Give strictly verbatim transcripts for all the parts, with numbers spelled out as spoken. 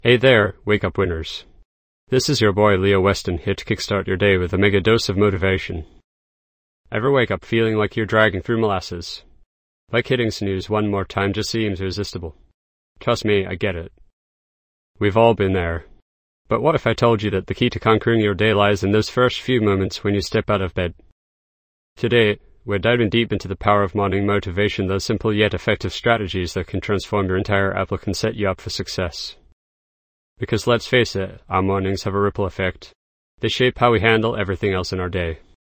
Hey there, Wake Up Winners. This is your boy Leo Weston here to kickstart your day with a mega dose of motivation. Ever wake up feeling like you're dragging through molasses? Like hitting snooze one more time just seems irresistible. Trust me, I get it. We've all been there. But what if I told you that the key to conquering your day lies in those first few moments when you step out of bed? Today, we're diving deep into the power of morning motivation, those simple yet effective strategies that can transform your entire outlook and set you up for success. Because let's face it, our mornings have a ripple effect. They shape how we handle everything else in our day.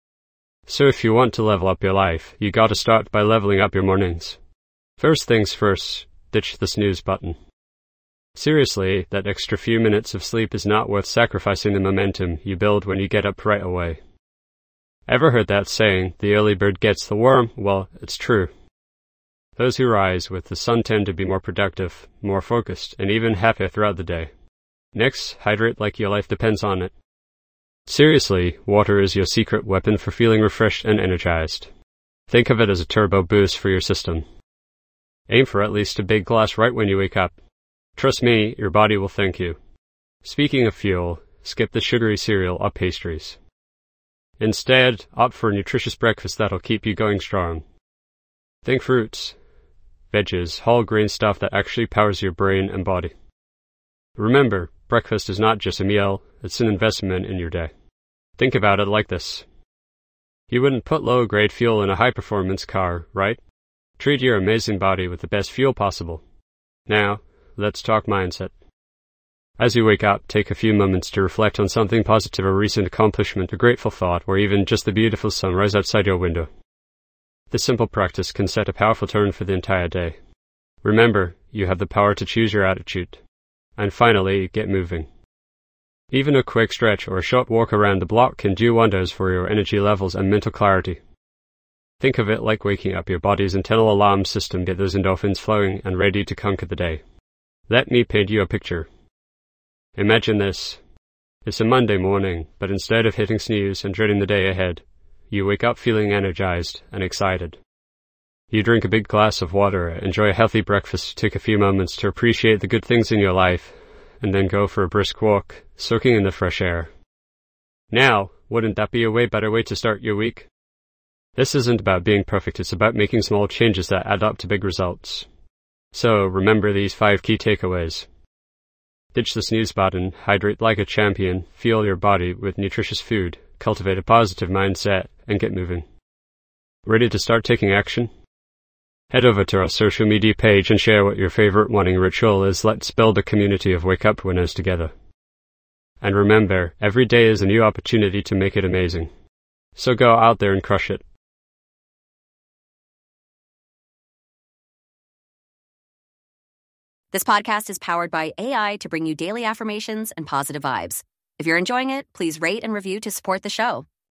So if you want to level up your life, you gotta start by leveling up your mornings. First things first, ditch the snooze button. Seriously, that extra few minutes of sleep is not worth sacrificing the momentum you build when you get up right away. Ever heard that saying, the early bird gets the worm? Well, it's true. Those who rise with the sun tend to be more productive, more focused, and even happier throughout the day. Next, hydrate like your life depends on it. Seriously, water is your secret weapon for feeling refreshed and energized. Think of it as a turbo boost for your system. Aim for at least a big glass right when you wake up. Trust me, your body will thank you. Speaking of fuel, skip the sugary cereal or pastries. Instead, opt for a nutritious breakfast that'll keep you going strong. Think fruits, veggies, whole grain stuff that actually powers your brain and body. Remember, breakfast is not just a meal, it's an investment in your day. Think about it like this. You wouldn't put low-grade fuel in a high-performance car, right? Treat your amazing body with the best fuel possible. Now, let's talk mindset. As you wake up, take a few moments to reflect on something positive, a recent accomplishment, a grateful thought, or even just the beautiful sunrise outside your window. This simple practice can set a powerful tone for the entire day. Remember, you have the power to choose your attitude. And finally, get moving. Even a quick stretch or a short walk around the block can do wonders for your energy levels and mental clarity. Think of it like waking up your body's internal alarm system, get those endorphins flowing and ready to conquer the day. Let me paint you a picture. Imagine this. It's a Monday morning, but instead of hitting snooze and dreading the day ahead, you wake up feeling energized and excited. You drink a big glass of water, enjoy a healthy breakfast, take a few moments to appreciate the good things in your life, and then go for a brisk walk, soaking in the fresh air. Now, wouldn't that be a way better way to start your week? This isn't about being perfect, it's about making small changes that add up to big results. So, remember these five key takeaways. Ditch the snooze button, hydrate like a champion, fuel your body with nutritious food, cultivate a positive mindset, and get moving. Ready to start taking action? Head over to our social media page and share what your favorite morning ritual is. Let's build a community of Wake Up Winners together. And remember, every day is a new opportunity to make it amazing. So go out there and crush it. This podcast is powered by A I to bring you daily affirmations and positive vibes. If you're enjoying it, please rate and review to support the show.